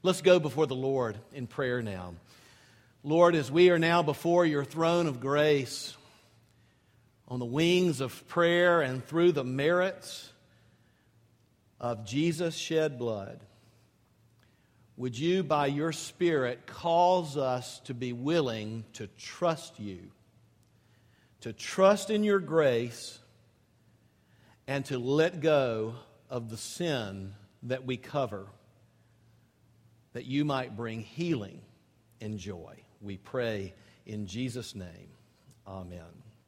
Let's go before the Lord in prayer now. Lord, as we are now before your throne of grace, on the wings of prayer and through the merits of Jesus' shed blood, would you, by your Spirit, cause us to be willing to trust you, to trust in your grace, and to let go of the sin that we cover, that you might bring healing and joy. We pray in Jesus' name. Amen.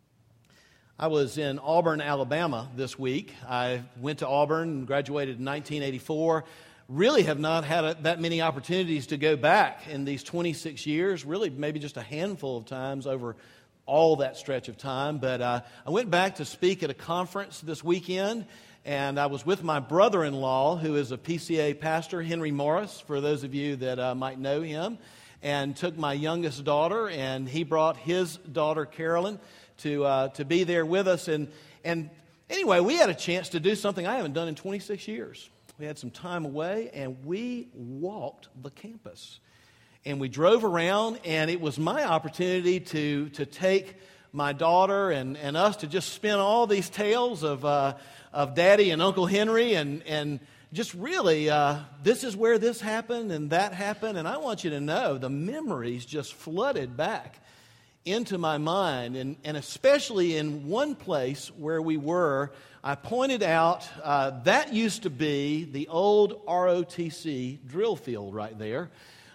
I was in Auburn, Alabama this week. I went to Auburn and graduated in 1984. Really have not had that many opportunities to go back in these 26 years, really maybe just a handful of times over all that stretch of time. But I went back to speak at a conference this weekend, and I was with my brother-in-law, who is a PCA pastor, Henry Morris, for those of you that might know him, and took my youngest daughter, and he brought his daughter, Carolyn, to be there with us. And anyway, we had a chance to do something I haven't done in 26 years. We had some time away, and we walked the campus. And we drove around, and it was my opportunity to take my daughter and us to just spin all these tales of Daddy and Uncle Henry, and just really, this is where this happened and that happened. And I want you to know the memories just flooded back into my mind, and especially in one place where we were, I pointed out that used to be the old ROTC drill field right there.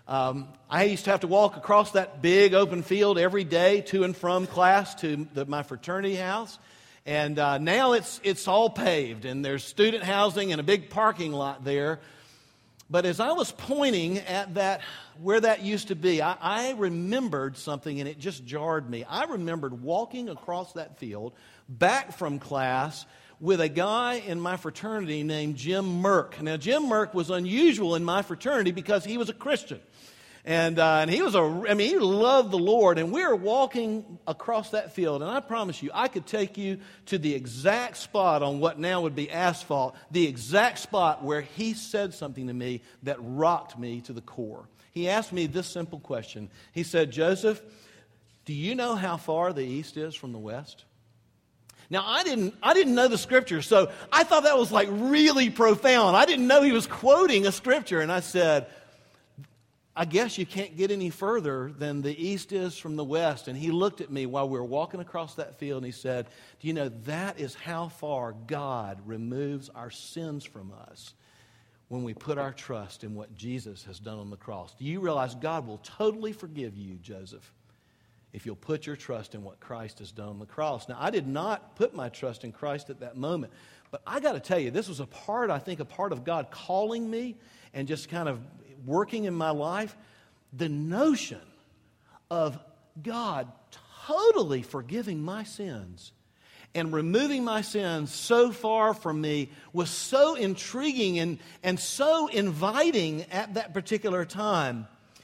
I used to have to walk across that big open field every day to and from class to my fraternity house. And now it's all paved, and there's student housing and a big parking lot there. But as I was pointing at that, where that used to be, I remembered something, and it just jarred me. I remembered walking across that field back from class with a guy in my fraternity named Jim Merck. Now, Jim Merck was unusual in my fraternity because he was a Christian. And he was he loved the Lord. And we were walking across that field, and I promise you, I could take you to the exact spot on what now would be asphalt, the exact spot where he said something to me that rocked me to the core. He asked me this simple question. He said, "Joseph, do you know how far the east is from the west?" Now, I didn't know the scripture, so I thought that was like really profound. I didn't know he was quoting a scripture, and I said, "I guess you can't get any further than the east is from the west." And he looked at me while we were walking across that field, and he said, "Do you know that is how far God removes our sins from us when we put our trust in what Jesus has done on the cross? Do you realize God will totally forgive you, Joseph, if you'll put your trust in what Christ has done on the cross?" Now, I did not put my trust in Christ at that moment, but I got to tell you, this was a part of God calling me and just kind of working in my life. The notion of God totally forgiving my sins and removing my sins so far from me was so intriguing and so inviting at that particular time.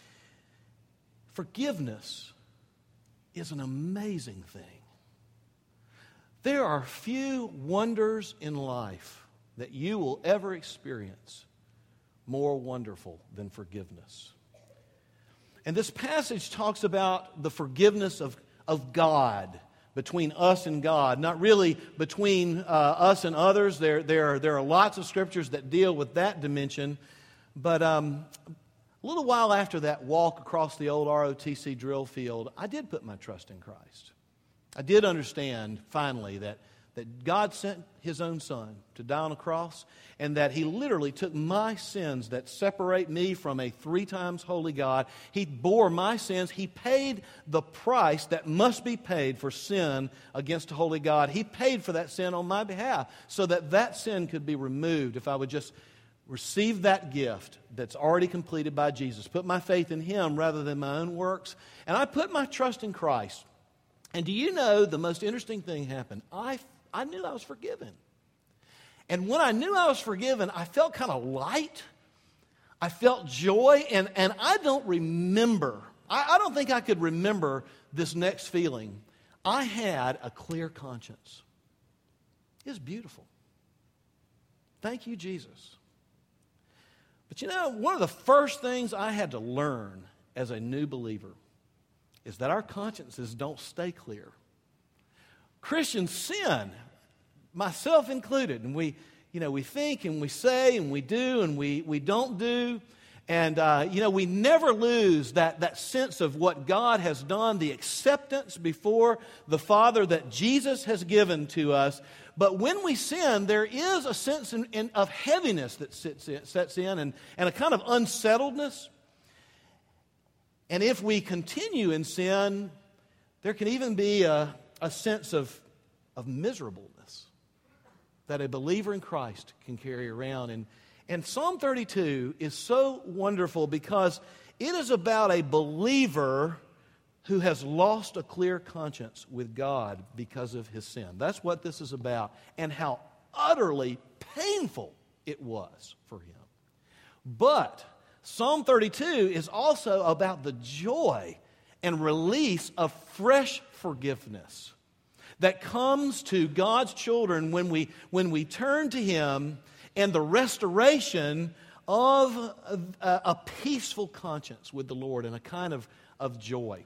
Forgiveness is an amazing thing. There are few wonders in life that you will ever experience more wonderful than forgiveness. And this passage talks about the forgiveness of God, between us and God, not really between us and others. There are lots of scriptures that deal with that dimension. But a little while after that walk across the old ROTC drill field, I did put my trust in Christ. I did understand finally that God sent His own Son to die on a cross, and that He literally took my sins that separate me from a 3 times holy God. He bore my sins. He paid the price that must be paid for sin against a holy God. He paid for that sin on my behalf so that sin could be removed if I would just receive that gift that's already completed by Jesus, put my faith in Him rather than my own works. And I put my trust in Christ. And do you know the most interesting thing happened? I knew I was forgiven. And when I knew I was forgiven, I felt kind of light. I felt joy. And I don't remember, I don't think I could remember this next feeling. I had a clear conscience. It was beautiful. Thank you, Jesus. But you know, one of the first things I had to learn as a new believer is that our consciences don't stay clear. Christians sin, myself included, and we think and we say and we do and we don't do. And, we never lose that sense of what God has done, the acceptance before the Father that Jesus has given to us. But when we sin, there is a sense of heaviness that sets in and a kind of unsettledness. And if we continue in sin, there can even be a sense of miserableness that a believer in Christ can carry around. And Psalm 32 is so wonderful because it is about a believer who has lost a clear conscience with God because of his sin. That's what this is about, and how utterly painful it was for him. But Psalm 32 is also about the joy and release of fresh forgiveness that comes to God's children when we turn to Him, and the restoration of a peaceful conscience with the Lord and a kind of joy.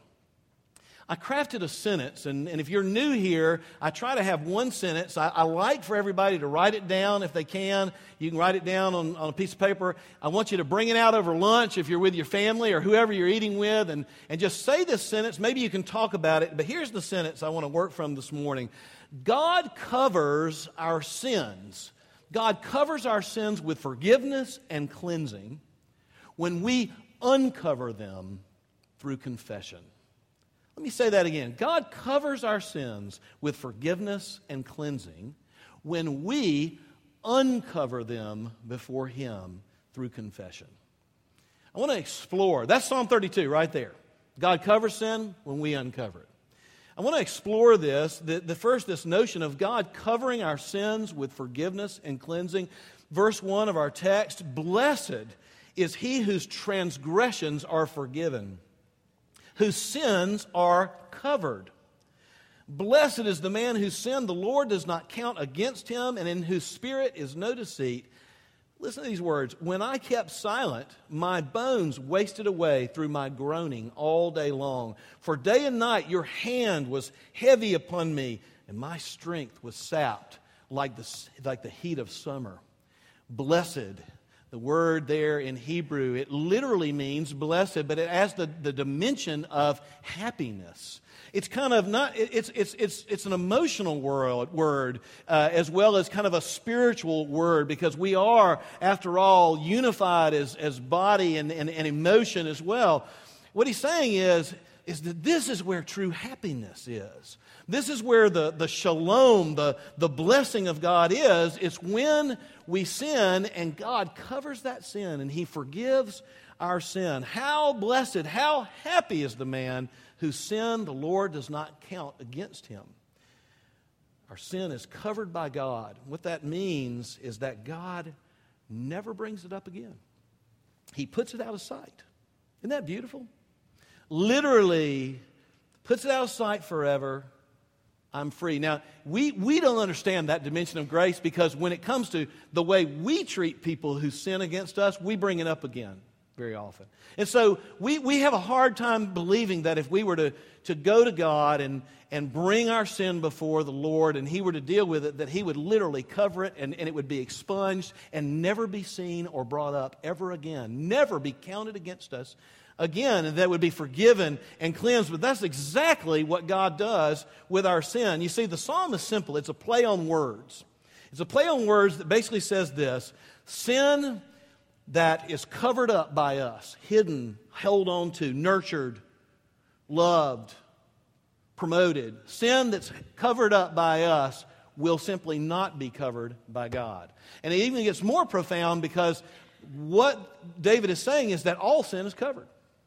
I crafted a sentence, and if you're new here, I try to have one sentence. I like for everybody to write it down if they can. You can write it down on a piece of paper. I want you to bring it out over lunch if you're with your family or whoever you're eating with, and just say this sentence. Maybe you can talk about it, but here's the sentence I want to work from this morning. God covers our sins. God covers our sins with forgiveness and cleansing when we uncover them through confession. Let me say that again. God covers our sins with forgiveness and cleansing when we uncover them before Him through confession. I want to explore. That's Psalm 32 right there. God covers sin when we uncover it. I want to explore this notion of God covering our sins with forgiveness and cleansing. Verse 1 of our text, blessed is he whose transgressions are forgiven, whose sins are covered. Blessed is the man whose sin the Lord does not count against him, and in whose spirit is no deceit. Listen to these words. When I kept silent, my bones wasted away through my groaning all day long. For day and night your hand was heavy upon me, and my strength was sapped like the heat of summer. Blessed. The word there in Hebrew, it literally means blessed, but it has the dimension of happiness. It's kind of not, it's an emotional word as well as kind of a spiritual word, because we are, after all, unified as body and emotion as well. What he's saying is that this is where true happiness is. This is where the shalom, the blessing of God is. It's when we sin and God covers that sin and He forgives our sin. How blessed, how happy is the man whose sin the Lord does not count against him. Our sin is covered by God. What that means is that God never brings it up again. He puts it out of sight. Isn't that beautiful? Literally puts it out of sight forever. I'm free. Now, we don't understand that dimension of grace, because when it comes to the way we treat people who sin against us, we bring it up again very often. And so we have a hard time believing that if we were to go to God and bring our sin before the Lord and He were to deal with it, that He would literally cover it and it would be expunged and never be seen or brought up ever again, never be counted against us again, and that would be forgiven and cleansed. But that's exactly what God does with our sin. You see, the psalm is simple. It's a play on words. It's a play on words that basically says this: sin that is covered up by us, hidden, held on to, nurtured, loved, promoted. Sin that's covered up by us will simply not be covered by God. And it even gets more profound, because what David is saying is that all sin is covered.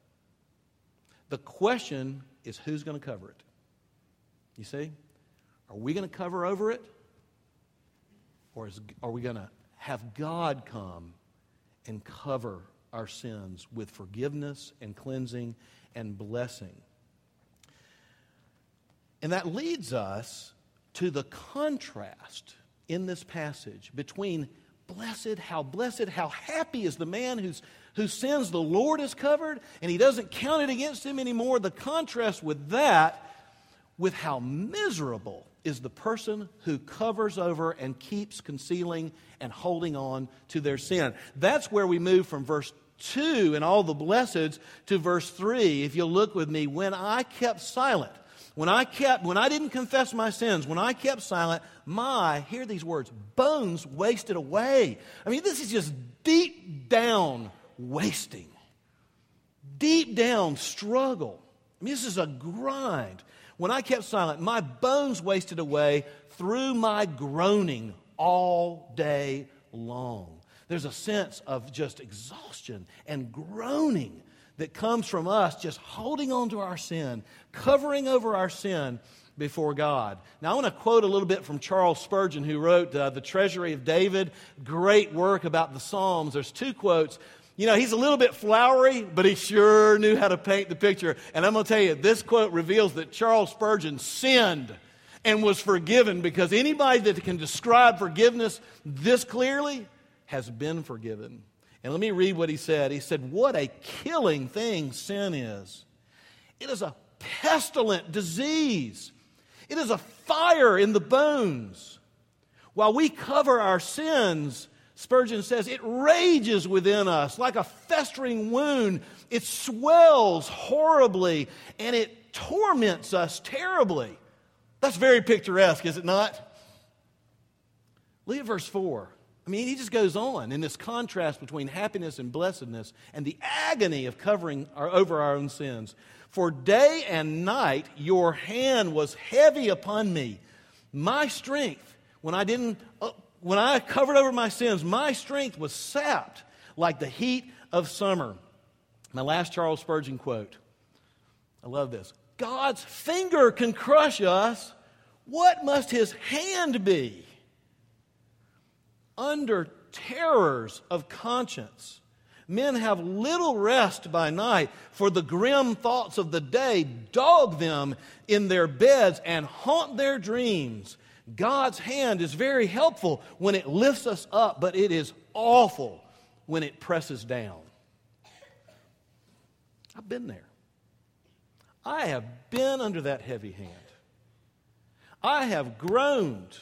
The question is, who's going to cover it? You see? Are we going to cover over it? Or are we going to have God come and cover our sins with forgiveness and cleansing and blessing? And that leads us to the contrast in this passage between blessed, how happy is the man whose sins the Lord has covered, and he doesn't count it against him anymore. The contrast with that, with how miserable is the person who covers over and keeps concealing and holding on to their sin. That's where we move from verse 2 and all the blesseds to verse 3. If you'll look with me, when I kept silent, when I didn't confess my sins, when I kept silent, hear these words, bones wasted away. I mean, this is just deep down wasting. Deep down struggle. I mean, this is a grind. When I kept silent, my bones wasted away through my groaning all day long. There's a sense of just exhaustion and groaning that comes from us just holding on to our sin, covering over our sin before God. Now, I want to quote a little bit from Charles Spurgeon, who wrote The Treasury of David. Great work about the Psalms. There's 2 quotes. You know, he's a little bit flowery, but he sure knew how to paint the picture. And I'm going to tell you, this quote reveals that Charles Spurgeon sinned and was forgiven, because anybody that can describe forgiveness this clearly has been forgiven. And let me read what he said. He said, "What a killing thing sin is. It is a pestilent disease. It is a fire in the bones. While we cover our sins," Spurgeon says, "it rages within us like a festering wound. It swells horribly, and it torments us terribly." That's very picturesque, is it not? Look at verse 4. I mean, he just goes on in this contrast between happiness and blessedness and the agony of covering over our own sins. "For day and night your hand was heavy upon me. My strength, when I covered over my sins, my strength was sapped like the heat of summer." My last Charles Spurgeon quote. I love this. "God's finger can crush us. What must his hand be? Under terrors of conscience, men have little rest by night, for the grim thoughts of the day dog them in their beds and haunt their dreams. God's hand is very helpful when it lifts us up, but it is awful when it presses down." I've been there. I have been under that heavy hand. I have groaned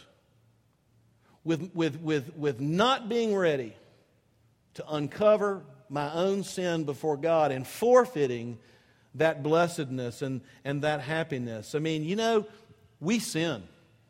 with not being ready to uncover my own sin before God and forfeiting that blessedness and that happiness. I mean, you know, we sin.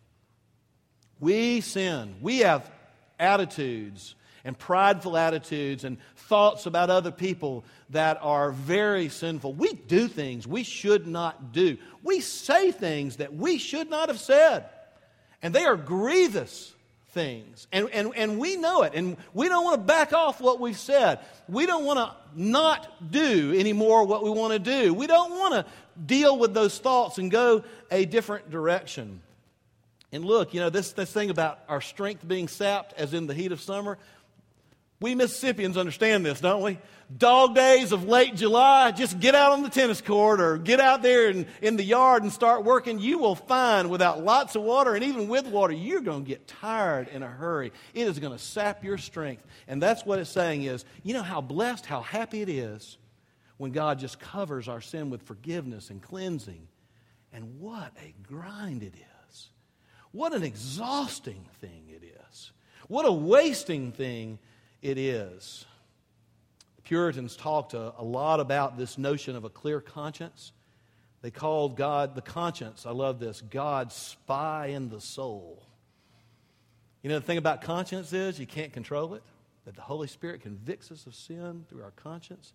We sin. We have attitudes and prideful attitudes and thoughts about other people that are very sinful. We do things we should not do. We say things that we should not have said. And they are grievous things. And we know it. And we don't want to back off what we've said. We don't want to not do anymore what we want to do. We don't want to deal with those thoughts and go a different direction. And look, you know, this thing about our strength being sapped as in the heat of summer, we Mississippians understand this, don't we? Dog days of late July, just get out on the tennis court or get out there in the yard and start working. You will find without lots of water, and even with water, you're going to get tired in a hurry. It is going to sap your strength. And that's what it's saying is, you know how blessed, how happy it is when God just covers our sin with forgiveness and cleansing. And what a grind it is. What an exhausting thing it is. What a wasting thing it is. The Puritans talked a lot about this notion of a clear conscience. They called God, the conscience, I love this, God's spy in the soul. You know, the thing about conscience is you can't control it, that the Holy Spirit convicts us of sin through our conscience.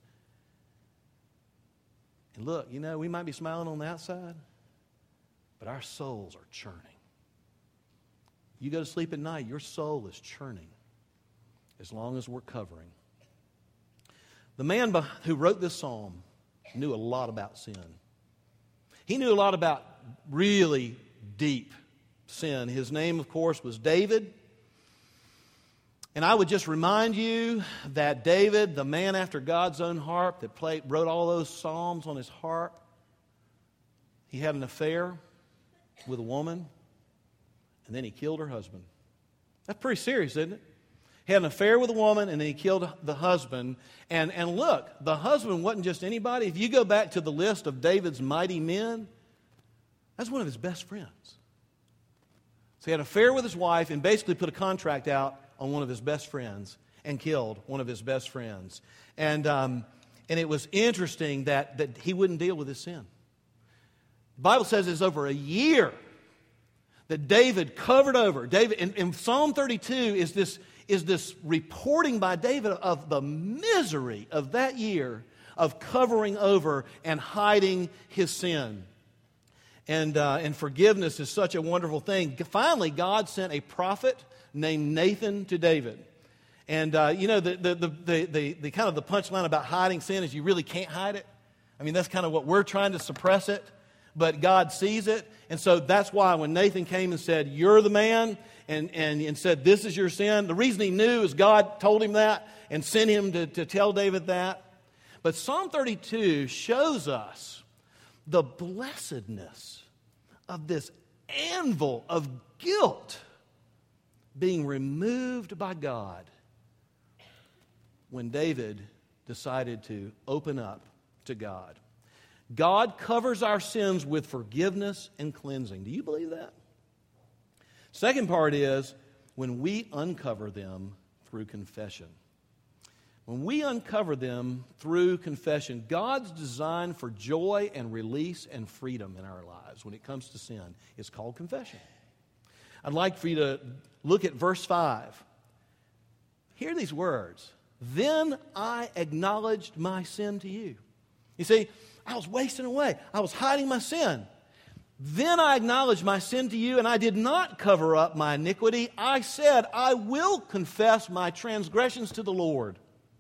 And look, you know, we might be smiling on the outside, but our souls are churning. You go to sleep at night, your soul is churning as long as we're covering. The man who wrote this psalm knew a lot about sin. He knew a lot about really deep sin. His name, of course, was David. And I would just remind you that David, the man after God's own heart that wrote all those psalms on his harp, he had an affair with a woman, and then he killed her husband. That's pretty serious, isn't it? He had an affair with a woman, and then he killed the husband. And look, the husband wasn't just anybody. If you go back to the list of David's mighty men, that's one of his best friends. So he had an affair with his wife and basically put a contract out on one of his best friends and killed one of his best friends. And it was interesting that he wouldn't deal with his sin. The Bible says it's over a year that David covered over. David in Psalm 32 is this reporting by David of the misery of that year of covering over and hiding his sin. And forgiveness is such a wonderful thing. Finally, God sent a prophet named Nathan to David. And the kind of the punchline about hiding sin is you really can't hide it. I mean, that's kind of what we're trying to suppress it, but God sees it. And so that's why when Nathan came and said, "You're the man," and said, "This is your sin," the reason he knew is God told him that and sent him to tell David that. But Psalm 32 shows us the blessedness of this anvil of guilt being removed by God when David decided to open up to God. God covers our sins with forgiveness and cleansing. Do you believe that? Second part is when we uncover them through confession. When we uncover them through confession, God's design for joy and release and freedom in our lives when it comes to sin is called confession. I'd like for you to look at verse 5. Hear these words. "Then I acknowledged my sin to you." You see, I was wasting away. I was hiding my sin. "Then I acknowledged my sin to you, and I did not cover up my iniquity. I said, I will confess my transgressions to the Lord.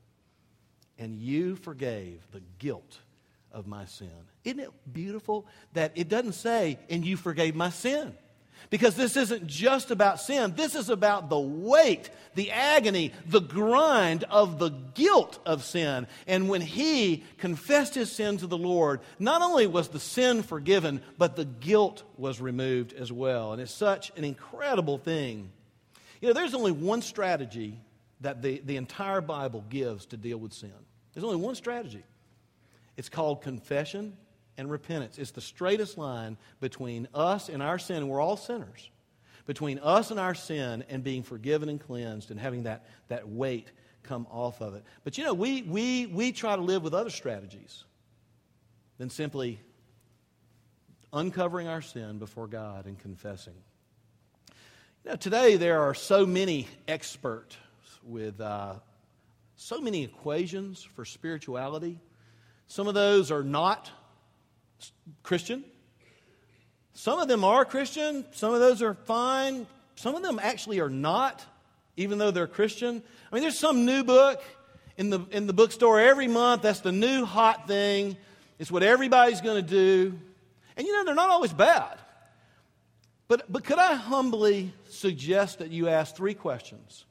And you forgave the guilt of my sin." Isn't it beautiful that it doesn't say, "and you forgave my sin"? Because this isn't just about sin. This is about the weight, the agony, the grind of the guilt of sin. And when he confessed his sin to the Lord, not only was the sin forgiven, but the guilt was removed as well. And it's such an incredible thing. You know, there's only one strategy that the entire Bible gives to deal with sin. There's only one strategy. It's called confession and repentance. It's the straightest line between us and our sin, and we're all sinners, between us and our sin and being forgiven and cleansed and having that weight come off of it. But you know, we try to live with other strategies than simply uncovering our sin before God and confessing. You know, today there are so many experts with so many equations for spirituality. Some of those are not Christian. Some of them are Christian. Some of those are fine. Some of them actually are not, even though they're Christian. I mean, there's some new book in the bookstore every month. That's the new hot thing. It's what everybody's going to do. And you know, they're not always bad. But could I humbly suggest that you ask 3 questions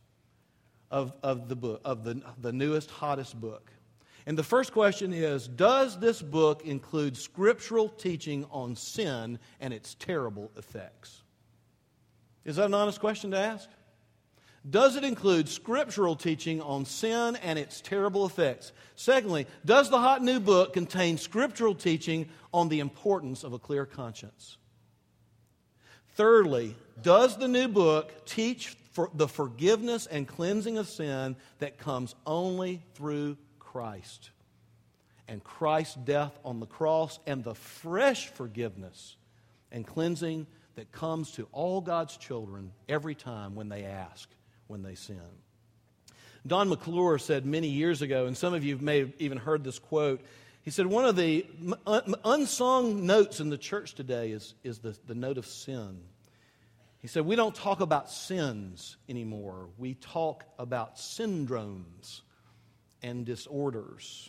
of the book, of the newest, hottest book? And the first question is, does this book include scriptural teaching on sin and its terrible effects? Is that an honest question to ask? Does it include scriptural teaching on sin and its terrible effects? Secondly, does the hot new book contain scriptural teaching on the importance of a clear conscience? Thirdly, does the new book teach for the forgiveness and cleansing of sin that comes only through Christ and Christ's death on the cross and the fresh forgiveness and cleansing that comes to all God's children every time when they ask, when they sin? Don McClure said many years ago, and some of you may have even heard this quote, he said, one of the unsung notes in the church today is the note of sin. He said, we don't talk about sins anymore. We talk about syndromes and disorders.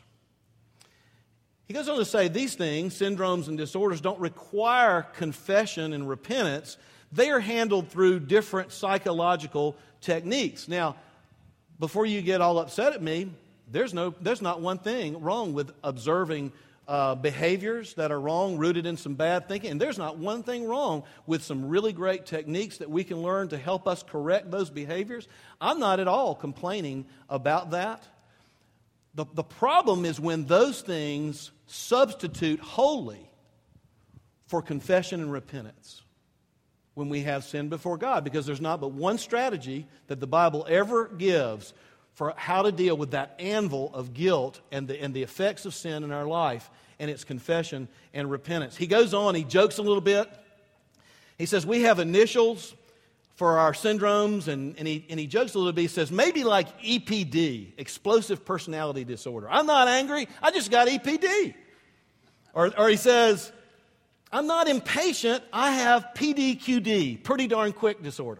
He goes on to say these things, syndromes and disorders, don't require confession and repentance. They are handled through different psychological techniques. Now, before you get all upset at me, there's not one thing wrong with observing behaviors that are wrong, rooted in some bad thinking. And there's not one thing wrong with some really great techniques that we can learn to help us correct those behaviors. I'm not at all complaining about that. The problem is when those things substitute wholly for confession and repentance when we have sinned before God, because there's not but one strategy that the Bible ever gives for how to deal with that anvil of guilt and the effects of sin in our life, and it's confession and repentance. He goes on, he jokes a little bit. He says, we have initials for our syndromes, and he jokes a little bit. He says, maybe like EPD, explosive personality disorder. I'm not angry, I just got EPD. Or he says, I'm not impatient, I have PDQD, pretty darn quick disorder.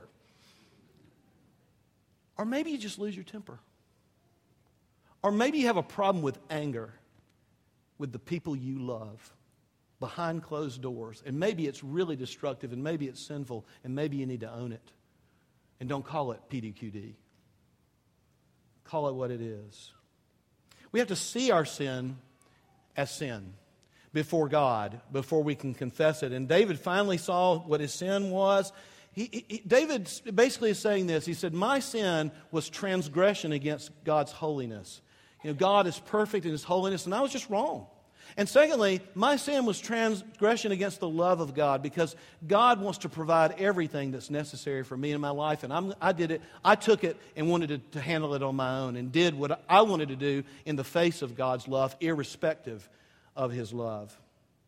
Or maybe you just lose your temper. Or maybe you have a problem with anger with the people you love behind closed doors. And maybe it's really destructive, and maybe it's sinful, and maybe you need to own it. And don't call it PDQD. Call it what it is. We have to see our sin as sin before God, before we can confess it. And David finally saw what his sin was. David basically is saying this. He said, my sin was transgression against God's holiness. You know, God is perfect in His holiness, and I was just wrong. And secondly, my sin was transgression against the love of God, because God wants to provide everything that's necessary for me in my life, and I did it. I took it and wanted to handle it on my own, and did what I wanted to do in the face of God's love, irrespective of His love.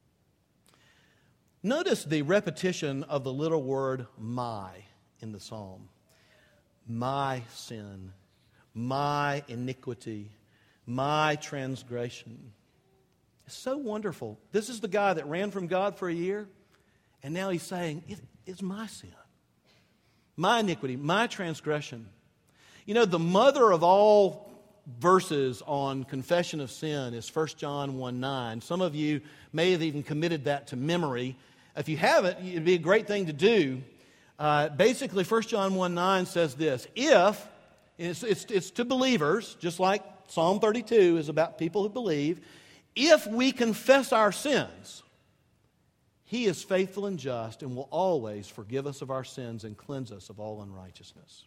Notice the repetition of the little word my in the psalm. My sin, my iniquity, my transgression. It's so wonderful. This is the guy that ran from God for a year, and now he's saying, it's my sin, my iniquity, my transgression. You know, the mother of all verses on confession of sin is 1 John 1:9. Some of you may have even committed that to memory. If you haven't, it'd be a great thing to do. Basically, 1 John 1:9 says this: if, it's to believers, just like Psalm 32 is about people who believe, if we confess our sins, He is faithful and just and will always forgive us of our sins and cleanse us of all unrighteousness.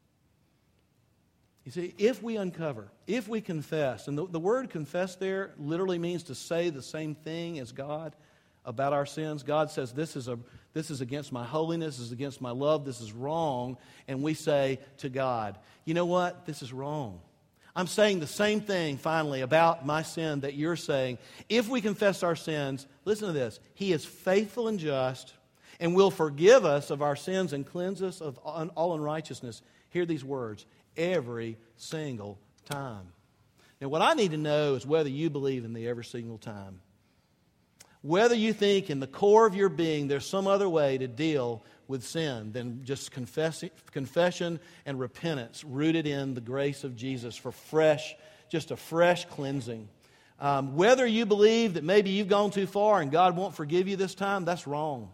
You see, if we uncover, if we confess, and the word confess there literally means to say the same thing as God about our sins. God says, this is against my holiness, this is against my love, this is wrong. And we say to God, you know what? This is wrong. I'm saying the same thing, finally, about my sin that you're saying. If we confess our sins, listen to this, He is faithful and just and will forgive us of our sins and cleanse us of all unrighteousness. Hear these words: every single time. Now, what I need to know is whether you believe in the every single time. Whether you think in the core of your being there's some other way to deal with sin than just confession and repentance rooted in the grace of Jesus for just a fresh cleansing. Whether you believe that maybe you've gone too far and God won't forgive you this time, that's wrong.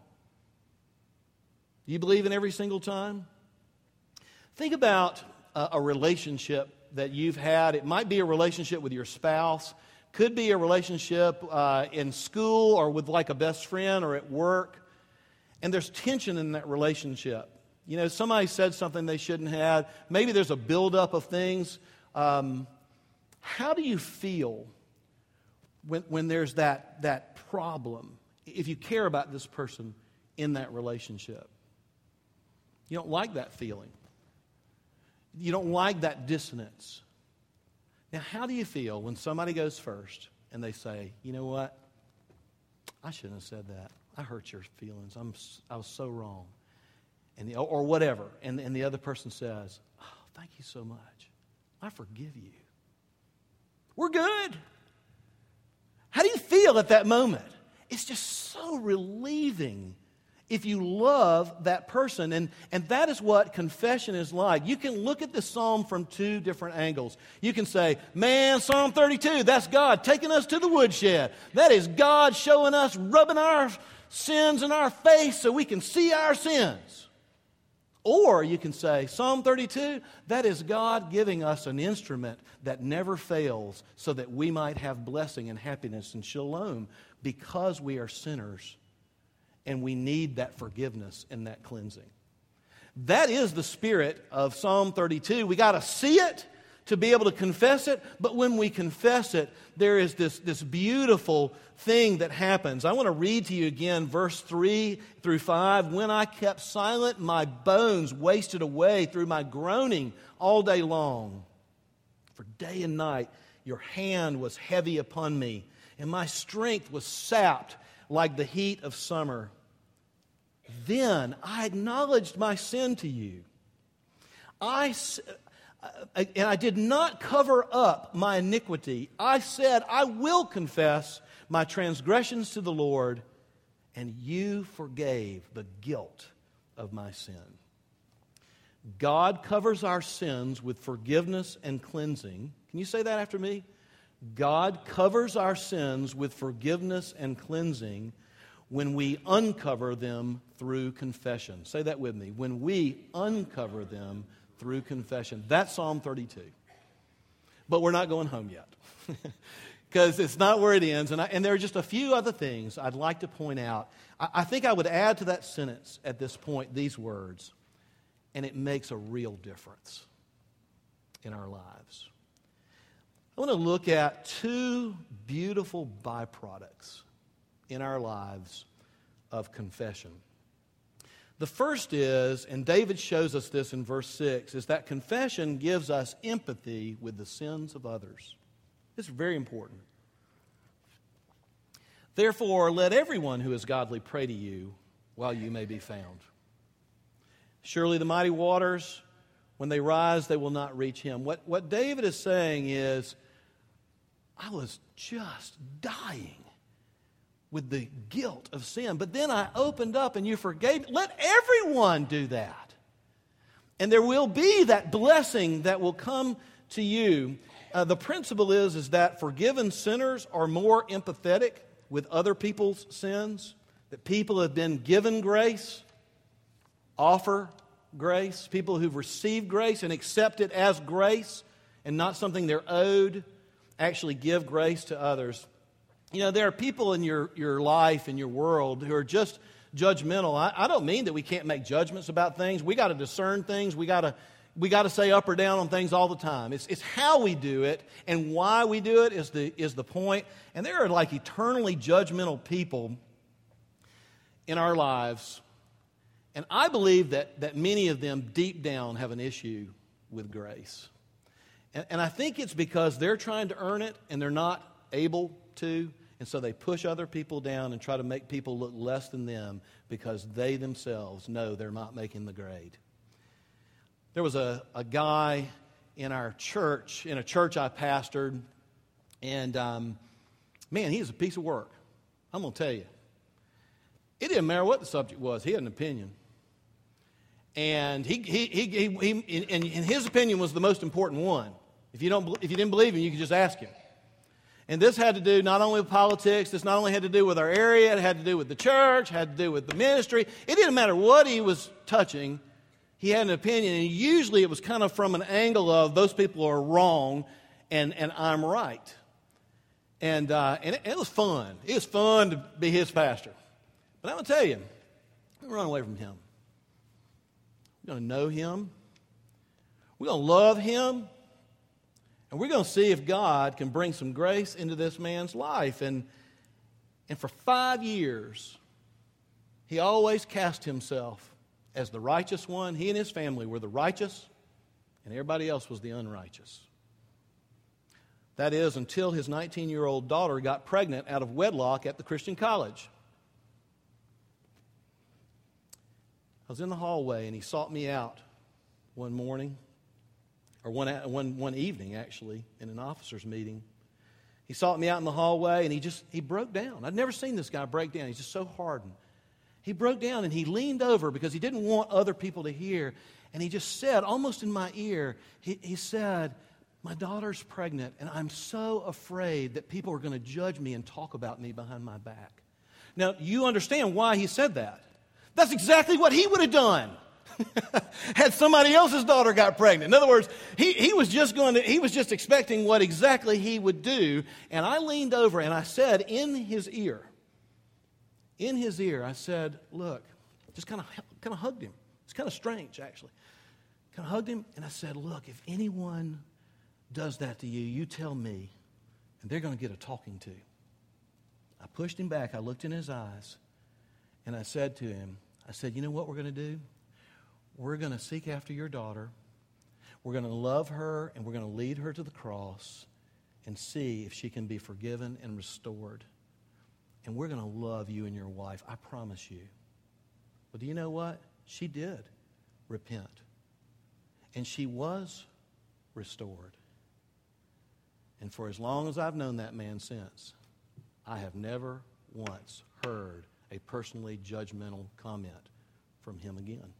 Do you believe in every single time? Think about a relationship that you've had. It might be a relationship with your spouse. Could be a relationship in school or with like a best friend or at work. And there's tension in that relationship. You know, somebody said something they shouldn't have. Maybe there's a buildup of things. How do you feel when there's that problem, if you care about this person in that relationship? You don't like that feeling. You don't like that dissonance. Now, how do you feel when somebody goes first and they say, you know what? I shouldn't have said that. I hurt your feelings. I was so wrong. Or whatever. And the other person says, oh, thank you so much. I forgive you. We're good. How do you feel at that moment? It's just so relieving if you love that person. And that is what confession is like. You can look at the psalm from two different angles. You can say, man, Psalm 32, that's God taking us to the woodshed. That is God showing us, rubbing our sins in our face so we can see our sins. Or you can say, Psalm 32, that is God giving us an instrument that never fails so that we might have blessing and happiness and shalom because we are sinners and we need that forgiveness and that cleansing. That is the spirit of Psalm 32. We got to see it to be able to confess it, but when we confess it, there is this beautiful thing that happens. I want to read to you again verse 3 through 5. When I kept silent, my bones wasted away through my groaning all day long. For day and night your hand was heavy upon me, and my strength was sapped like the heat of summer. Then I acknowledged my sin to you. And I did not cover up my iniquity. I said, I will confess my transgressions to the Lord, and you forgave the guilt of my sin. God covers our sins with forgiveness and cleansing. Can you say that after me? God covers our sins with forgiveness and cleansing when we uncover them through confession. Say that with me. When we uncover them through confession. That's Psalm 32. But we're not going home yet. Because it's not where it ends. And there are just a few other things I'd like to point out. I think I would add to that sentence at this point these words. And it makes a real difference in our lives. I want to look at two beautiful byproducts in our lives of confession. The first is, and David shows us this in verse 6, is that confession gives us empathy with the sins of others. This is very important. Therefore, let everyone who is godly pray to you while you may be found. Surely the mighty waters, when they rise, they will not reach him. What David is saying is, I was just dying with the guilt of sin. But then I opened up and you forgave me. Let everyone do that. And there will be that blessing that will come to you. The principle is that forgiven sinners are more empathetic with other people's sins. That people have been given grace, offer grace. People who've received grace and accept it as grace and not something they're owed, actually give grace to others. You know, there are people in your life, in your world, who are just judgmental. I don't mean that we can't make judgments about things. We got to discern things. We got to say up or down on things all the time. It's how we do it and why we do it is the point. And there are like eternally judgmental people in our lives. And I believe that many of them deep down have an issue with grace. And I think it's because they're trying to earn it and they're not able to. And so they push other people down and try to make people look less than them because they themselves know they're not making the grade. There was a guy in our church, in a church I pastored, and man, he was a piece of work. I'm going to tell you. It didn't matter what the subject was. He had an opinion. And he his opinion was the most important one. If you didn't believe him, you could just ask him. And this had to do not only with politics, this not only had to do with our area, it had to do with the church, had to do with the ministry. It didn't matter what he was touching, he had an opinion. And usually it was kind of from an angle of those people are wrong and I'm right. And it was fun. It was fun to be his pastor. But I'm going to tell you, don't run away from him. We're going to know him. We're going to love him. And we're going to see if God can bring some grace into this man's life. And for 5 years, he always cast himself as the righteous one. He and his family were the righteous, and everybody else was the unrighteous. That is, until his 19-year-old daughter got pregnant out of wedlock at the Christian college. I was in the hallway, and he sought me out one morning. Or one evening, actually, in an officers' meeting. He sought me out in the hallway, and he broke down. I'd never seen this guy break down. He's just so hardened. He broke down, and he leaned over because he didn't want other people to hear. And he just said, almost in my ear, he said, my daughter's pregnant, and I'm so afraid that people are going to judge me and talk about me behind my back. Now, you understand why he said that. That's exactly what he would have done. had somebody else's daughter got pregnant. In other words, he was just expecting what exactly he would do. And I leaned over and I said in his ear, I said, look, just kind of hugged him. It's kind of strange, actually. Kind of hugged him, and I said, look, if anyone does that to you, you tell me, and they're going to get a talking to. I pushed him back. I looked in his eyes, and I said to him, you know what we're going to do? We're going to seek after your daughter. We're going to love her, and we're going to lead her to the cross and see if she can be forgiven and restored. And we're going to love you and your wife. I promise you. But do you know what? She did repent. And she was restored. And for as long as I've known that man since, I have never once heard a personally judgmental comment from him again.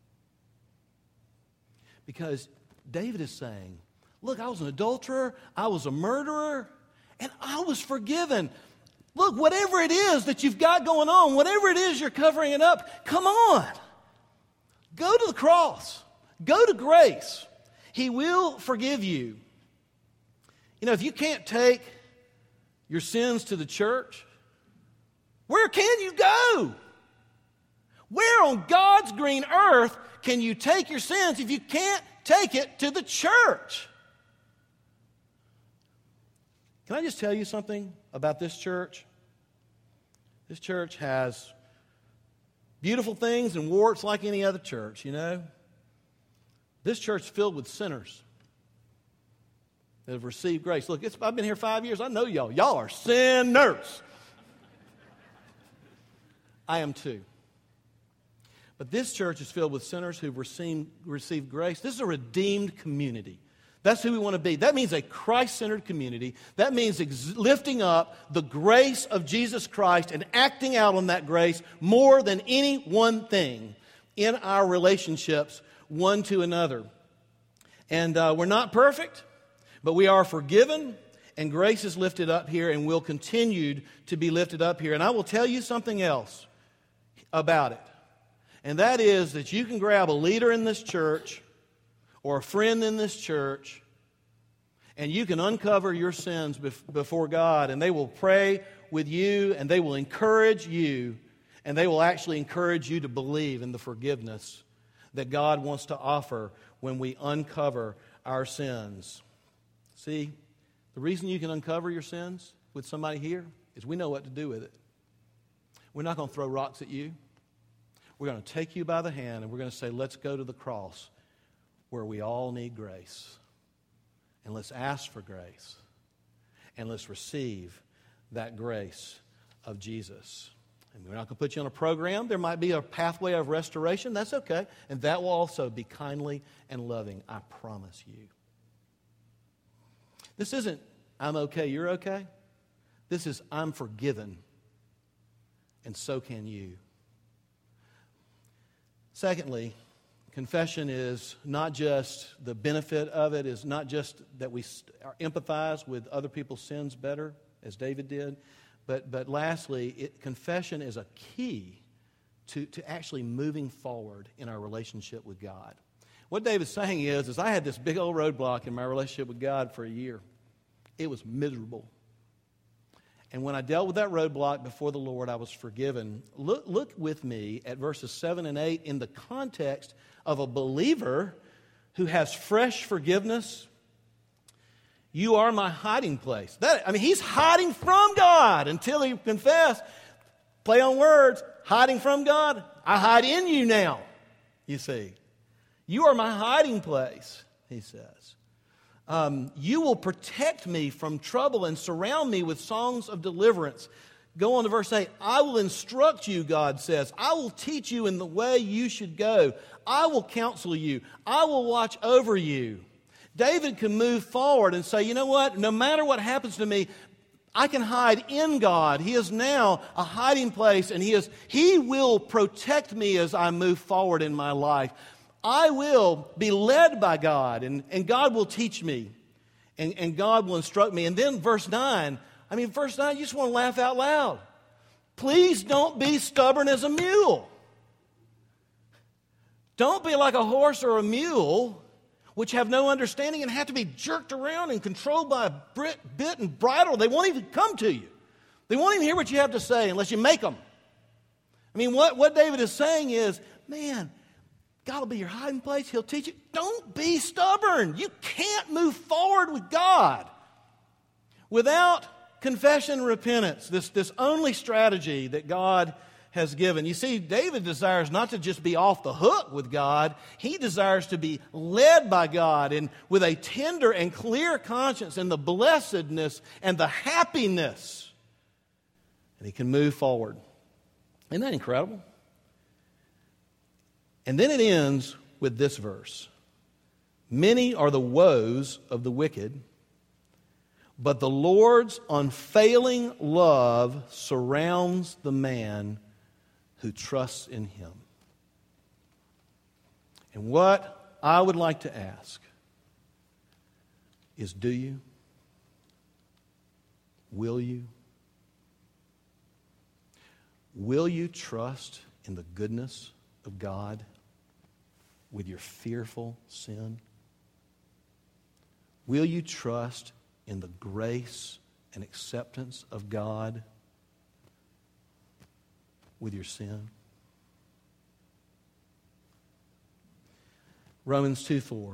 Because David is saying, look, I was an adulterer, I was a murderer, and I was forgiven. Look, whatever it is that you've got going on, whatever it is you're covering it up, come on. Go to the cross. Go to grace. He will forgive you. You know, if you can't take your sins to the church, where can you go? Where on God's green earth can you take your sins if you can't take it to the church? Can I just tell you something about this church? This church has beautiful things and warts like any other church, you know. This church is filled with sinners that have received grace. Look, I've been here 5 years. I know y'all. Y'all are sinners. I am too. But this church is filled with sinners who've received grace. This is a redeemed community. That's who we want to be. That means a Christ-centered community. That means lifting up the grace of Jesus Christ and acting out on that grace more than any one thing in our relationships one to another. And we're not perfect, but we are forgiven, and grace is lifted up here and will continue to be lifted up here. And I will tell you something else about it. And that is that you can grab a leader in this church or a friend in this church, and you can uncover your sins before God, and they will pray with you, and they will encourage you, and they will actually encourage you to believe in the forgiveness that God wants to offer when we uncover our sins. See, the reason you can uncover your sins with somebody here is we know what to do with it. We're not going to throw rocks at you. We're going to take you by the hand, and we're going to say, let's go to the cross where we all need grace. And let's ask for grace. And let's receive that grace of Jesus. And we're not going to put you on a program. There might be a pathway of restoration. That's okay. And that will also be kindly and loving. I promise you. This isn't, I'm okay, you're okay. This is, I'm forgiven. And so can you. Secondly, confession is not just the benefit of it, is not just that we empathize with other people's sins better, as David did, but lastly, confession is a key to actually moving forward in our relationship with God. What David's saying is I had this big old roadblock in my relationship with God for a year. It was miserable. And when I dealt with that roadblock before the Lord, I was forgiven. Look with me at verses 7 and 8 in the context of a believer who has fresh forgiveness. You are my hiding place. He's hiding from God until he confessed. Play on words. Hiding from God. I hide in you now, you see. You are my hiding place, he says. You will protect me from trouble and surround me with songs of deliverance. Go on to verse 8. I will instruct you, God says. I will teach you in the way you should go. I will counsel you. I will watch over you. David can move forward and say, you know what? No matter what happens to me, I can hide in God. He is now a hiding place, and He will protect me as I move forward in my life. I will be led by God, and God will teach me, and God will instruct me. And then verse 9, you just want to laugh out loud. Please don't be stubborn as a mule. Don't be like a horse or a mule, which have no understanding and have to be jerked around and controlled by a bit and bridle. They won't even come to you. They won't even hear what you have to say unless you make them. I mean, what David is saying is, man, God will be your hiding place. He'll teach you. Don't be stubborn. You can't move forward with God without confession and repentance, this only strategy that God has given. You see, David desires not to just be off the hook with God. He desires to be led by God and with a tender and clear conscience and the blessedness and the happiness. And he can move forward. Isn't that incredible? And then it ends with this verse. Many are the woes of the wicked, but the Lord's unfailing love surrounds the man who trusts in Him. And what I would like to ask is, do you? Will you? Will you trust in the goodness of God with your fearful sin? Will you trust in the grace and acceptance of God with your sin? Romans 2:4.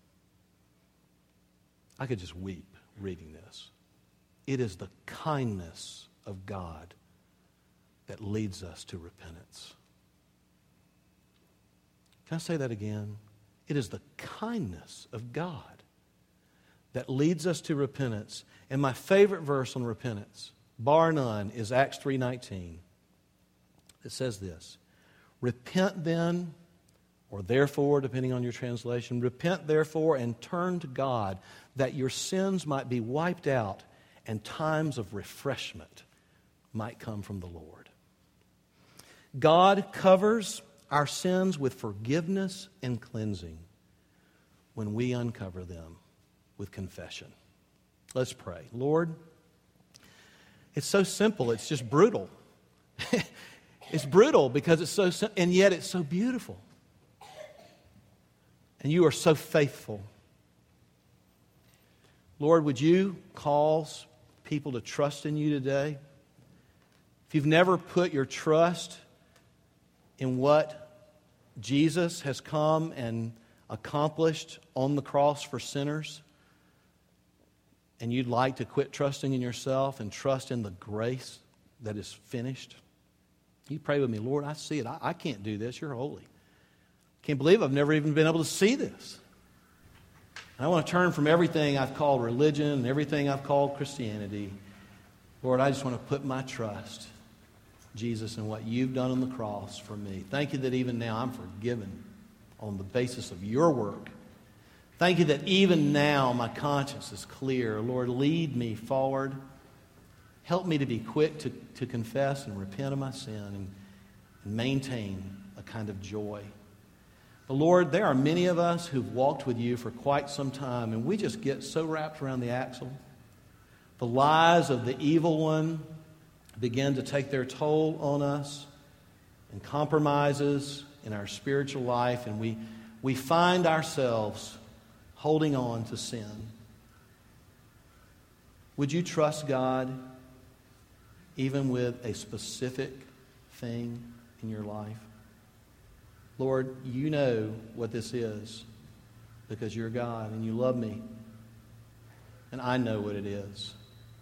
I could just weep reading this. It is the kindness of God that leads us to repentance. Can I say that again? It is the kindness of God that leads us to repentance. And my favorite verse on repentance, bar none, is Acts 3:19. It says this: repent then, or therefore, depending on your translation, repent therefore and turn to God, that your sins might be wiped out and times of refreshment might come from the Lord. God covers our sins with forgiveness and cleansing when we uncover them with confession. Let's pray. Lord, it's so simple, it's just brutal. It's brutal because it's so simple, and yet it's so beautiful. And you are so faithful. Lord, would you cause people to trust in you today? If you've never put your trust in what Jesus has come and accomplished on the cross for sinners, and you'd like to quit trusting in yourself and trust in the grace that is finished, you pray with me. Lord, I see it. I can't do this. You're holy. Can't believe I've never even been able to see this. And I want to turn from everything I've called religion and everything I've called Christianity. Lord, I just want to put my trust, Jesus, in what you've done on the cross for me. Thank you that even now I'm forgiven on the basis of your work. Thank you that even now my conscience is clear. Lord, lead me forward. Help me to be quick to confess and repent of my sin and maintain a kind of joy. But Lord, there are many of us who've walked with you for quite some time, and we just get so wrapped around the axle. The lies of the evil one begin to take their toll on us, and compromises in our spiritual life, and we find ourselves holding on to sin. Would you trust God even with a specific thing in your life? Lord, you know what this is because you're God and you love me, and I know what it is.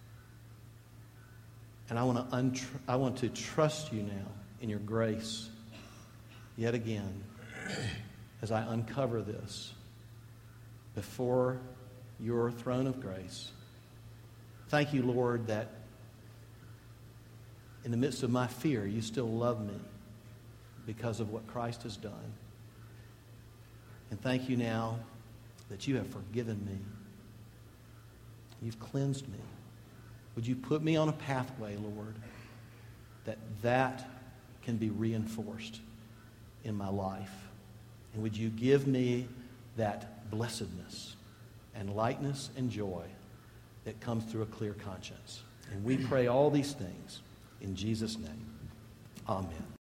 And I want to trust you now in your grace yet again as I uncover this before your throne of grace. Thank you, Lord, that in the midst of my fear, you still love me because of what Christ has done. And thank you now that you have forgiven me. You've cleansed me. Would you put me on a pathway, Lord, that can be reinforced in my life? And would you give me that blessedness and lightness and joy that comes through a clear conscience? And we pray all these things in Jesus' name. Amen.